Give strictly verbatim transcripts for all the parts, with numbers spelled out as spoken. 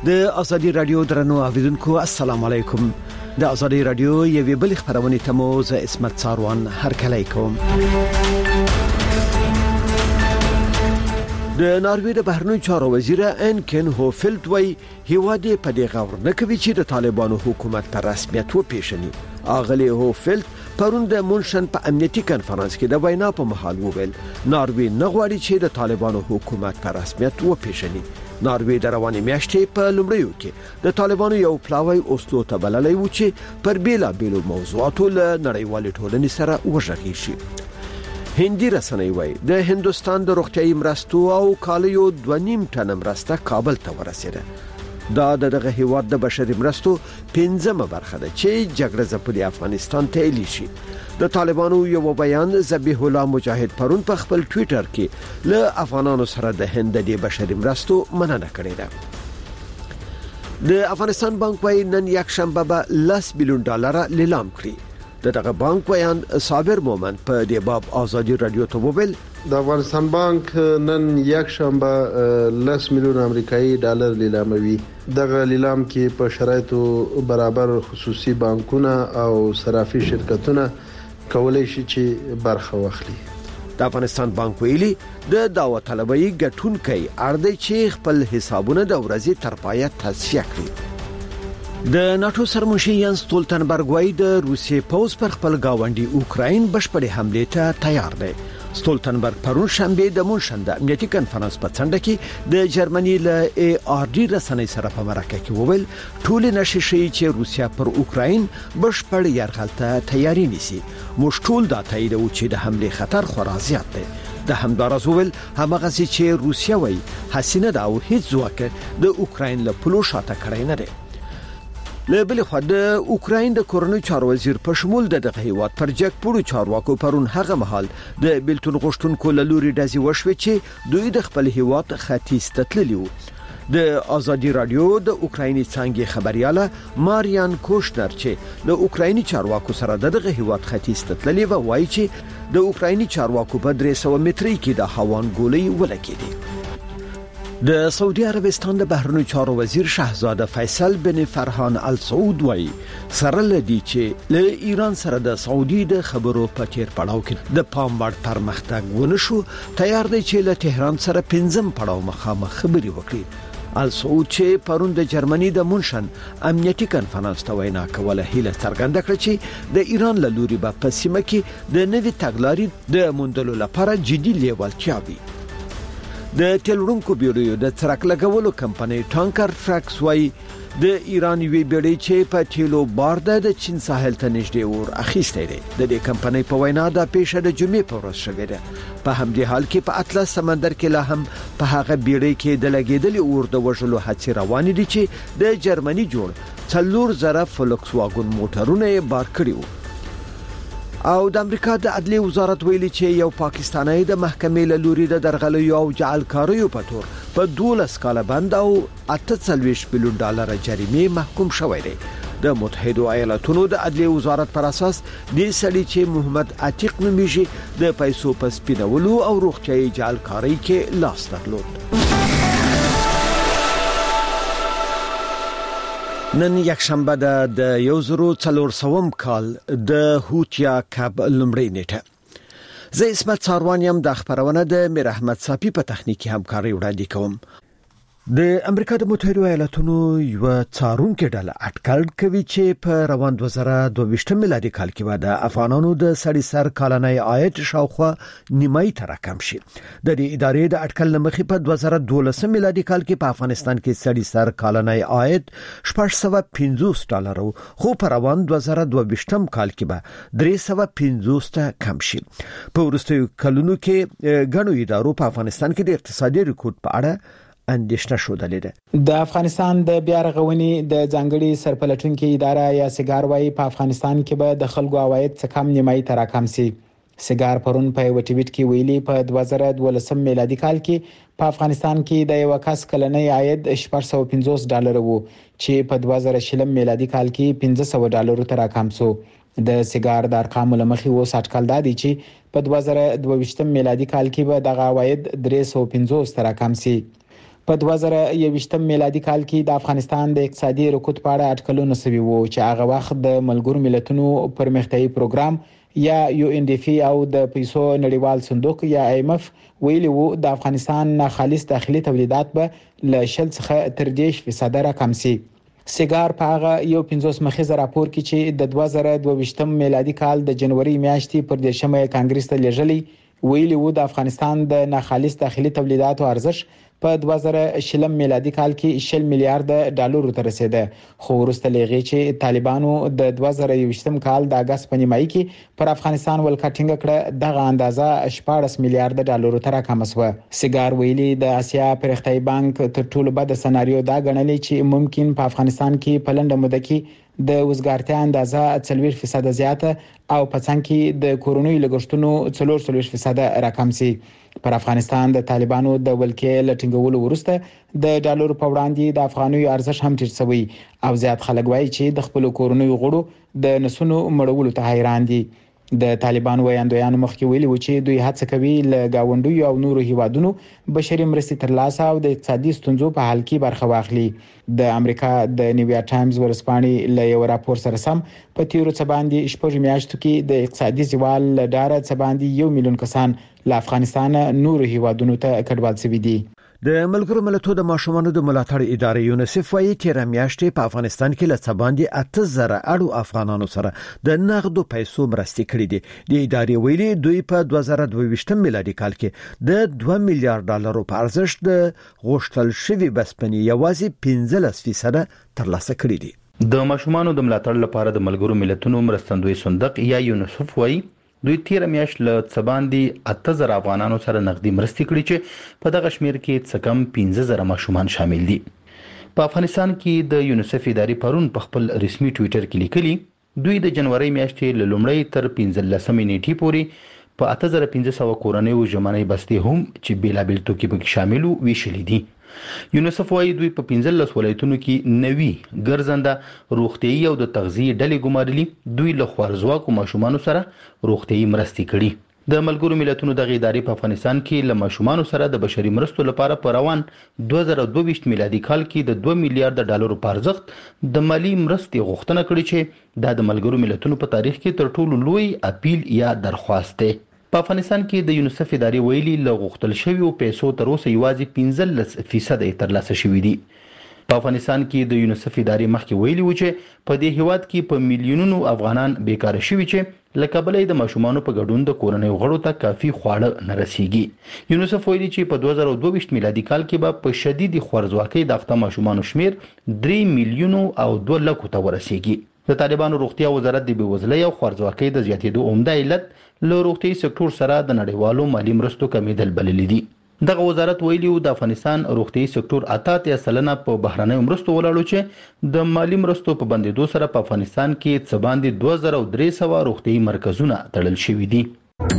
د ازادي رادیو درنو اوریدونکو السلام علیکم. د ازادي رادیو یوه بل خبرونه تمو ز اسمت ساروان هر کله کوم. د ناروې د بهرنیو چارو وزیر انکن هوفلد وی هیواده په دې غور نه کوي چې د طالبانو حکومت پر رسمیت وپیژني. اغلی هوفلد پرون د مونشن په امنیتي کانفرنس کې د وینا په محل وویل ناروې نه غواړي چې د طالبانو حکومت پر رسمیت وپیژني. ناروې د روانې میاشتې په لومړیو کې د طالبانو یو پلاوی اوسلو ته بللی و چې پر بیلا بیلو موضوعاتو له نړیوالې ټولنې سره وغږیږي شي. هندي رسنۍ وایي د هندستان د روغتیايي مرستو او کالیو دوه نیم ټن مرسته کابل ته ورسېده. دا دغه هیواد د بشري مرستو پنځمه برخه ده چې جګړه ځپلي افغانستان ته ایلی شي. د طالبانو یو بیان ذبیح الله مجاهد پرون په خپل ټوئیټر کې له افغانانو سره د هند د بشري مرستو مننه کړې ده. د افغانستان بانک وايي نن یک شنبه به لس بیلیون ډالر لیلام کړي. دغه بانک بیان صابر مومن په دې باب ازادي رادیو ته وویل د افغانستان بانک نن یک شنبه لس میلیون امریکایي ډالر لیلاموي. دغه لیلام کې په شرایطو برابر خصوصي بانکونه او صرافي شرکتونه کولای شي چې برخه واخلي. د افغانستان بانک ویلي د دعوت طلبي ګټونکي اړدي چې خپل حسابونه د ورځې تر پایه تصفیه کړي. د ناتو سرمنشي یانس ستولتنبرګ وايي د روسیې پوز پر خپل گاونډي اوکراین بشپړې حمله ته تیار دی. ستولتنبرګ پرون شنبه د مونشن د امنیتي کانفرنس په څنډه کې د جرمني له ای آر ډي رسنۍ سره په مرکه کې وویل ټول نشي شي چې روسیا پر اوکراین بشپړ یرغل ته تیاری نیسي. موږ ټول دا تایید و چې د حمله خطر خورا زیات دی. د همدارس ویل همغه چې روسیا وایي حسینه دا او هیڅ ځواک د اوکراین له پلو شاته کړی نه دی. له بل خوا د اوکراین د کورنۍ چارو وزیر په شمول دغه هیواد پر جګ پورو چارواکو پرون هغه مهال د بیلتون غشتونکو له لوري داسې وشوي چې دوی د خپل هیواد ختیځ تتللی وو. د ازادي رادیو د اوکرایني څنګه خبرياله ماریان کوشنر چې د اوکرایني چارواکو سره دغه هیواد ختیځ تتللی و وایي چې د اوکرایني چارواکو په درې سوه متري کې د هاوان ګولۍ ولګېدې. د سعودي عربستان د بهرنیو چارو وزیر شاهزاده فیصل بن فرحان ال سعود وایي سره لدی چې له ایران سره د سعودي د خبرو په تیر پړاو کې د پام وړ پرمختګ ونشو تیار دی چې له تهران سره پنځم پړاو مخامخ خبري وکړي. ال سعود چې پرون د جرمني د مونشن امنیتي کانفرنس ته وینا کوله هیله څرګنده کړه چې د ایران له لوري په سیمه کې د نوي تګلارې د موندلو لپاره جدي لیوالتیا وي. د تلورونکو بیرویو د ترک لګولو کمپنۍ ټانکر ټرکس وايي د ایران وی بیړۍ چې په تیلو بار د چین ساحل ته نږدې ور اخیسته دي. د دې کمپنۍ په وینا د پیښه د جمعې په ورځ شوې ده. په همدې حال کې په اطلس سمندر کې لا هم په هغه بیړۍ کې د لګیدلې اور د وژلو هڅې روانې دي چې د جرمني جوړ څلور زره فولکس واګن موټرونه بار کړي وو. او د امریکا د عدلیې وزارت ویلي چې یو پاکستانی د محکمې له لوري د درغلیو او جعلکاریو په تور په دولس کاله بند او اته څلوېښت میلیون ډالر جریمه محکوم شوی دی. د متحده ایالاتونو د عدلیې وزارت پر اساس د سړي چې محمد عتیق نومیږي د پیسو په سپینولو او روغتیايي جعلکاری کې لاس درلود. نن یک شنبه ده د یو زرو څلور سوم کال د هوتیا کب لومړی نیټه. زه اسمت ساروان یم. د خبرونه د میر احمد صافی په تخنیکی همکاري وړاندې کوم. د امریکا د متحده ایالاتونو یو څارونکو ډله اټکل کوي چې په روان دوه زره دوه ویشت میلادي کال کې د افغانانو د سړي سر کلنی عاید شاوخوا نیمای تر کم شي. د دې ادارې د اټکل لمخې په دوه زره دولس میلادي کال کې په افغانستان کې سړي سر کلنی عاید شپږ سوه پنځوس ډالر خو په روان دوه زره دوه ویشت کال کې به درې سوه پنځوس ته کم شي. په وروستیو کلونو کې غنو ادارو په افغانستان کې د اقتصادي ریکورډ په اړه اندېښنه شودلې ده. د افغانستان د بیا رغونې د ځانګړي سرپلټونکو اداره یا سیګار وايي په افغانستان کې به د خلکو عواید څخه کم نیمای تر کم سي. سیګار پرون په یو ټویټ کې ویلي په دوه زره دولس میلادي کال کې په افغانستان کې د یو کس کلنی عاید شپږ سوه پنځوس ډالر وو چې په دوه زره شل میلادي کال کې پنځه سوه ډالر تر کم سو. د سیګار د ارقامو لمخې و ساتکل دادي چې په دوه زره دوه ویشت میلادي کال کې به د عواید درې سوه پنځوس تر کم سي. په دوه زره یوویشتم میلادي کال کې د افغانستان د اقتصادي رکود په اړه اټکلونه شوي وو چې هغه وخت د ملګرو ملتونو پرمختیايي پروګرام یا یو ان ډی اف او د پیسو نړیوال صندوق یا آی ایم اف ویلي وو د افغانستان خالص داخلي تولیدات به له شل څخه تر دېرش فیصد راکم شي. سیګار په هغه یو پنځوس مخیزه راپور کې چې د دوه زره دوه ویشتم میلادي کال د جنوري میاشتې پر دیرشمه کانګرس ته لیږلي ویلي وو د افغانستان د ناخالص داخلي تولیداتو ارزښت په دوه زره شلم میلادي کال کې شل میلیارډ ډالر ته رسیده، خو وروسته لغې چې طالبانو د دوه زره یوویشتم کال د اگست په نیمایي کې پر افغانستان ولکټینګ کړه دغه اندازه شپاړس میلیارډ ډالر ته راکم شوه. سیګار ویلي د اسیا پرختیايي بانک تر ټولو بد سناریو دا ګڼلې چې ممکن په افغانستان کې په لنډه موده کې د وزګارتیا اندازه څلور فیصد زیاته او په څنګ کې د کورونی لګښتونو څلور څلور فیصد راکم شي. پر افغانستان د طالبانو د ولکې لټینګولو وروسته د ډالر په وړاندې د افغاني ارزښت هم ټیټ شوی او زیات خلک وایي چې د خپل کورونی غړو د نسونو مړولو ته حیران دي. د طالبان ویاندویانو مخکې ویلي و چې دوی هڅه کوي له گاونډیو او نورو هیوادونو بشري مرستې ترلاسه او د اقتصادي ستونزو په حل کې برخه واخلي. د امریکا د نیویارک ټایمز ورځپاڼې له یو راپور سره سم په تیرو څه باندې شپږ میاشتو کې د اقتصادي زوال له ډاره څه باندې یو میلیون کسان له افغانستان نورو هیوادونو ته کډوال شوي دي. د ملګرو ملتونو د ماشومانو د ملاتړ ادارې یونیسف وايي تیر میاشتې په افغانستان کې له څباندې اته زره اړو افغانانو سره د نغدو پیسو مرستې کړې دي. د ادارې ویلي دوی په دوه زره دوه ویشتم میلادي کال کې د دوه میلیارډ ډالرو په ارزښت د غوښتل شوی بسپنې یوازې پنځلس فیصد ترلاسه کړې دي. د ماشومانو د ملاتړ لپاره د ملګرو ملتونو مرستندوی صندوق یا یونیسف وايي دوی تیر میاشت له څباندې اته زره افغانانو سره نقدي مرستې کړې چې په دغه شمیر کې څه کم پنځه زره ماشومان شامل دي. په افغانستان کې د یونیسف ادارې پرون په خپل رسمي ټوئیټر کې لیکلي دوی د جنوري میاشتې له لومړۍ تر پنځلسمې نیټې پورې په اته زره پنځه سوه کورنیو ژمنۍ بستې هم چې بیلابیل توکي پکې شامل وو ویشلي دي. یونیسف وايي دوی په پنځلس ولایتونو کې نوي ګرځنده روغتيایي او د تغذیه ډلې ګمارلي دوی له خوارزواکو ماشومانو سره روغتيایي مرستې کړي. د ملګرو ملتونو دغه ادارې په افغانستان کې له ماشومانو سره د بشري مرستو لپاره په روان دوه زره دوه ویشت میلادي کال کې د دوه میلیارډ ډالرو په ارزښت د مالی مرستې غوښتنه کړې چې دا د ملګرو ملتونو په تاریخ کې تر ټولو لوی اپیل یا درخواست دی. په افغانستان کې د یونیسف ادارې ویلي له غوښتل شویو پیسو تر اوسه یوازې پنځلس فیصد یې ترلاسه شوي دي. په افغانستان کې د یونیسف ادارې مخکې ویلي و چې په دې هیواد کې په میلیونونو افغانان بیکاره شوي چې له کبله د ماشومانو په ګډون د کورنیو غړو ته کافي خواړه نه رسیږي. یونیسف ویلي چې په دوه زره دوه ویشت میلادي کال کې به په شدید خوارزواکۍ د اخته ماشومانو شمیر درې میلیونو او دوه لکو ته ورسیږي. د طالبانو روغتیا وزارت د بېوزلۍ او خوارزواکۍ د زیاتېدو عمده علت له روغتیايي سکتور سره د نړیوالو مالی مرستو کمیدل بللي دي. دغه وزارت ویلي د افغانستان روغتیايي سکتور اته اتیا سلنه په بهرنیو مرستو ولاړو چې د مالی مرستو په بندیدو سره په افغانستان کې څه باندې دوه زره درې سوه روغتیايي مرکزونه تړل شوي دي.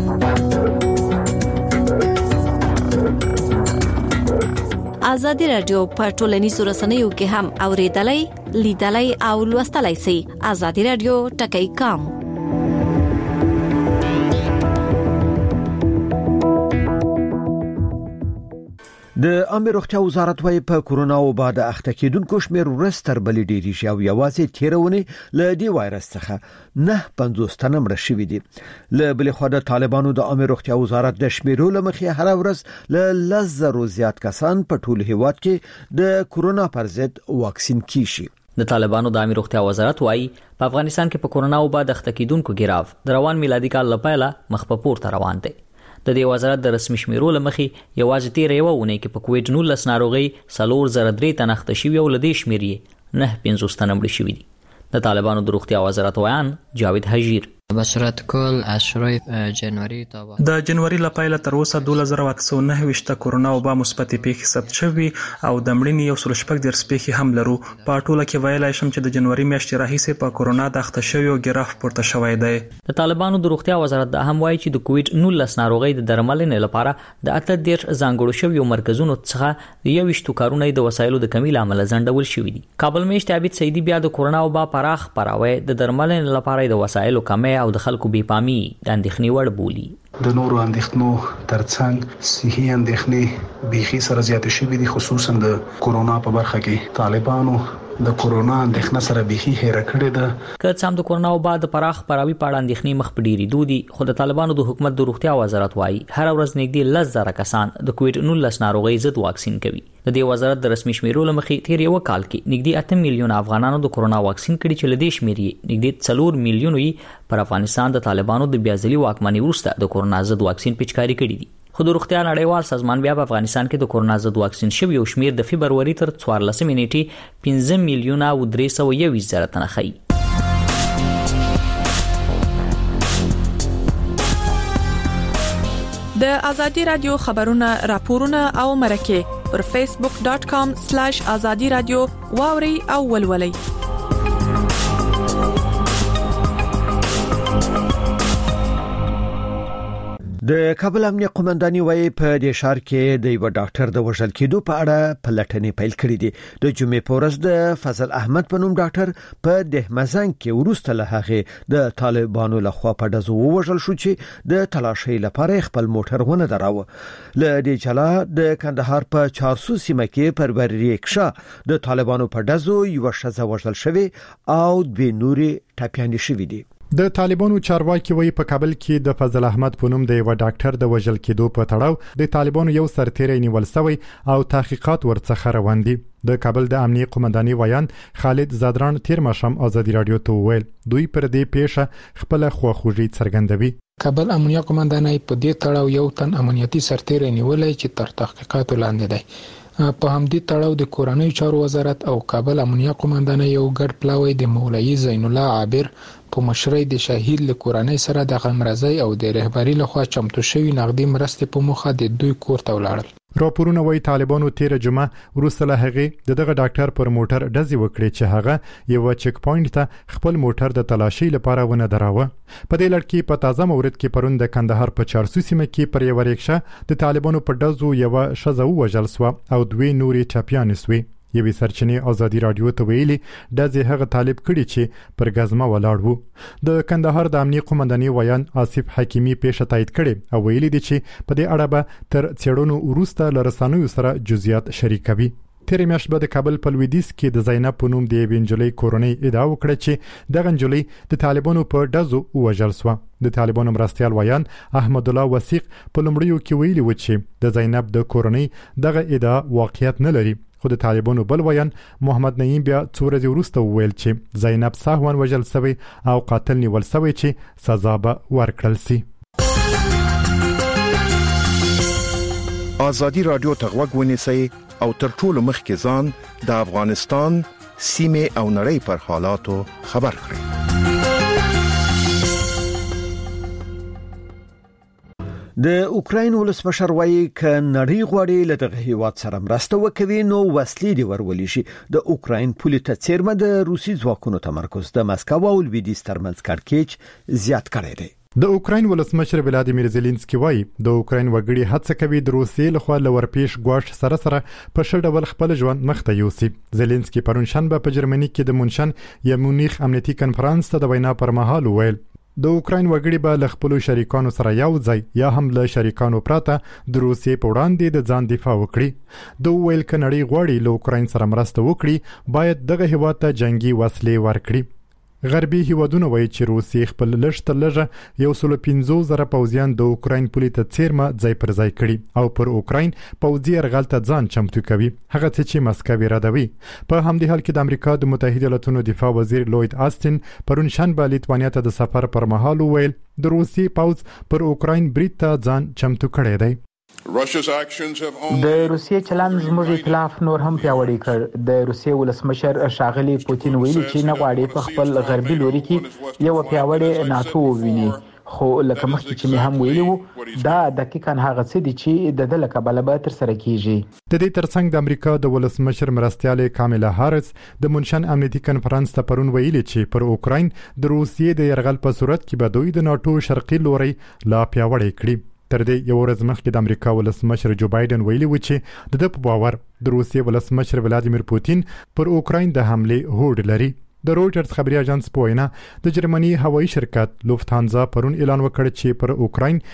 ازادي رادیو په ټولنیزو رسنیو کې هم اوریدلای، لیدلای او لوستلای شئ. ازادي رادیو ټکی کام د عامه روغتیا وزارت وايي په کورونا وبا د اخته کېدونکو شمېر ورځ تر بلې ډېریږي او یوازې تیرونې له دې وایرس څخه نه پنځوس تنه مړه شوي دي. له بلې خوا د طالبانو د عامه روغتیا وزارت د شمیرو له مخې هر ورځ له لس زرو زیات کسان په ټول هیواد کې د کورونا پر ضد واکسین کیږي. د طالبانو د عامه روغتیا وزارت وايي په افغانستان کې په کورونا وبا د اخته کېدونکو ګراف د روان میلادي کال لپاره مخ په پورته روان دی. د دې وزارت د رسمي شمیرو لمخې یوازې تیر یو ونې کې په کووډ نولس ناروغي څلور زره درې تنه اخته شوي او لدې شمیرې نه پنځوس تنه مړه شوي دي. د طالبانو د روغتیا وزارت ویان جاوید حجیر به صورت کل از شروع جنوری تا د جنوري لپاره تر اوسه دوه زره اته سوه نهه ویشت کورونا وبا مثبت پیښې ثبت شوي او د مړینې یو سل شپږ دېرش پیښې هم لرو. په ټوله کې ویلای شم چې د جنوري میاشتې راهیسې په کورونا د اخته شویو ګراف پورته شوی دی. د طالبانو د روغتیا وزارت د هم وایي چې د کووډ نولس ناروغي د درملنې لپاره د اته دېرش ځانګړو شویو مرکزونو څخه د یوویشت کارونه د وسایلو د کمی لامل ځنډول شوي دي. کابل میشت عبید سیدی بیا د کورونا وبا پراخ پراوي د درملنې لپاره د وسایلو کمی ناپوهه او د خلکو بې پامي د اندېښنې وړ بولي. د نورو اندېښنو ترڅنګ صحي اندېښنې بيخي سره زیاتې شوې دي، خصوصا د کورونا په برخه کې طالبانو د کورونا اندېښنه سره بيخي هېره کړې ده. که څه هم د کورونا او بعد پراخ پراوي پاړه اندېښنې مخ په ډېری دودي، خو د طالبانو د حکومت د روغتیا وزارت وايي هر ورځ نږدې لس زره کسان د کووډ نولس ناروغۍ ضد واکسین کوي. د دې وزارت د رسمي شمیرو لمخې تیر یو کال کې نږدې اته میلیون افغانانو د کورونا واکسین کړي چې لدې شمیرې نږدې څلور میلیون یې پر افغانستان د طالبانو د بیازلي واکمنۍ وروسته د کورونا ضد واکسین پیچکاري کړي دي. خو د روغتیا نړیوال سازمان بیا په افغانستان کې د کورونا ضد واکسین شوی او شمیر د فبرवरी تر څوارلسمې نیټې پنځه میلیونه او درې سوه یو زره تنه ښیي. د ازادي رادیو خبرونه راپورونه او مرکه پر فیسبوک ډاٹ کام سلیش ازادي رادیو واوري او ولولئ. د کابل امنیه قومنداني وايي په دې ښار کې د یو ډاکټر د وژل کېدو په اړه پلټنې پیل کړې دي. د جمعې په ورځ د فضل احمد په نوم ډاکټر په دهمزنګ کې ورسته له هغه د طالبانو لخوا په دزو وژل شو چې د تلاشۍ لپاره خپل موټر ونه دراوه. له دې جلا د کندهار په چارسو سیمه کې پر بریکشا د طالبانو په دزو یو شزه وژل شوی او دوی نوري ټاپیان شوی دي. د طالبانو چارواکي وایي په کابل کې د فضل احمد په نوم د یو ډاکټر د وژل کېدو په تړاو د طالبانو یو سرتیری نیول شوی او تحقیقات ورڅخه روان دي. د کابل د امنیه قومنداني وایان خالد زادران تیر ماښام ازادي رادیو ته وویل دوی پر دې پیښه خپل خواخوږي څرګندوي. کابل امنیه قومنداني په دې تړاو یو تن امنیتي سرتیری نیولې چې تر تحقیقات لاندې دی. په همدې تړاو د کورنۍ چارو وزارت او کابل امنیه قومنداني یو ګډ پلاوی د مولوي زین الله عابر په مشرۍ د شهید له کورنۍ سره د غمرزي او د رهبری لخوا چمتو شوی نقدي مرستې په مخه د دوی کور ته ولاړل. راپورونه وايي طالبانو تیر جمعه وروسته له هغه دغه ډاکټر پر موټر ډزې وکړې چې هغه یو چک پوینټ ته خپل موټر د تلاشۍ لپاره ونه دراوه. په دې لړ کې په تازه مورد کې پرون د کندهار په چارسو سیمه کې پر یو ریکشا د طالبانو په ډزو یو شزه وژل شو او دوی نوري چاپیان شوي. یوې سرچینې ازادي رادیو ته ویلي دغه هغه طالب کړي چې پر غزمه ولاړ وو. د کندهار د امنیه قومنداني وایان آصف حکیمی پیښه تایید کړي او ویلي دي چې په دې اړه به تر څېړنو وروسته لرسانو سره جزئیات شریکوي. تیر میاشت به د کابل په لویدیځ کې د زینب په نوم د وینجلې کورنۍ ادعا وکړه چې دغه نجلۍ د طالبانو په ډزو وژل شوه. د طالبانو مرستيال وایان احمد الله وثیق په لومړیو کې ویلي و چې د زینب د کورنۍ دغه ادعا واقعیت نه لري. خو د طالبانو بل وایان محمد نعیم بیا څو ورځې وروسته وویل چې زینب سهوان وژل شوی او قاتل نیول شوی چې سزا به ورکړل شي. ازادي رادیو ته غوږ ونیسئ او تر ټولو مخکې ځان د افغانستان سیمه او نړۍ پر حالاتو خبر کړئ. د اوکراین ولسمشر وايي ک نړۍ غواړي له دغه هیواد سره مرسته وکوي نو وسلې دی ورولې شي. د اوکراین پولیټه چیرمه د روسي ځواکونو تمرکز د مسکو او لویدیځ ترمنځ کړکېچ زیات کړی دی. د اوکراین ولسمشر ولادیمیر زيلنسکي وايي د اوکراین وګړي هڅه کوي د روسیې لخوا لورپېش ګواښ سره سره په ښه ډول خپل ژوند مخته یوسي. زيلنسکي پرون شنبه په جرمني کې د مونشن یا مونیخ امنیتي کنفرانس ته د وینا پر مهال ویل د اوکراین وګړي به له خپل شریکانو سره یو ځای یا هم له شریکانو پراته د روسیې په وړاندې د ځان دفاع وکړي. د ویل ک نړۍ غواړي له اوکراین سره مرسته وکړي باید دغه هیواد ته جنگي وسلې ورکړي. غربي هیوادونه وایي چې روسیې خپل لږ تر لږه یو سل پنځوس زره پوځیان د اوکراین پولیټه چیرمه ځای پر ځای کړي او پر اوکراین پوځي یرغل ته ځان چمتو کوي، هغه څه چې مسکو ردوي. په همدې حال کې د امریکا د متحده ایالاتونو دفاع وزیر لوید آستین پرون شنبه لیتوانیا ته د سفر پر مهال وویل د روسیې پوځ پر اوکراین برید ته ځان چمتو کړی دی. د روسیې چلند زموږ ائتلاف نور هم پیاوړی کړ. د روسیې ولسمشر ښاغلي پوتین ویلي چې نه غواړي په خپل غربي لوري کې یو پیاوړی ناتو وویني، خو لکه مخکې چې مې هم ویلي وو دا دقیقاً هغه څه دي چې د ده له کبله به ترسره کیږي. د دې ترڅنګ د امریکا د ولسمشر مرستیالې کاملا هاریس د مونشن امنیتي کنفرانس ته پرون ویلي چې پر اوکراین د روسیې د یرغل په صورت کې به دوی د ناتو شرقي لوري لا پیاوړی کړي. تر دې یو ورځ مخکې د امریکا ولسمشر جو بایدن ویلي و چې د د په باور د روسیې ولسمشر ولادیمیر پوتین پر اوکراین د حمله هوډ لري. د رويټرز خبري اژانس په وینا د جرمني هوایي شرکت لوفتانزا پرون اعلان وکړ چې پر اوکراین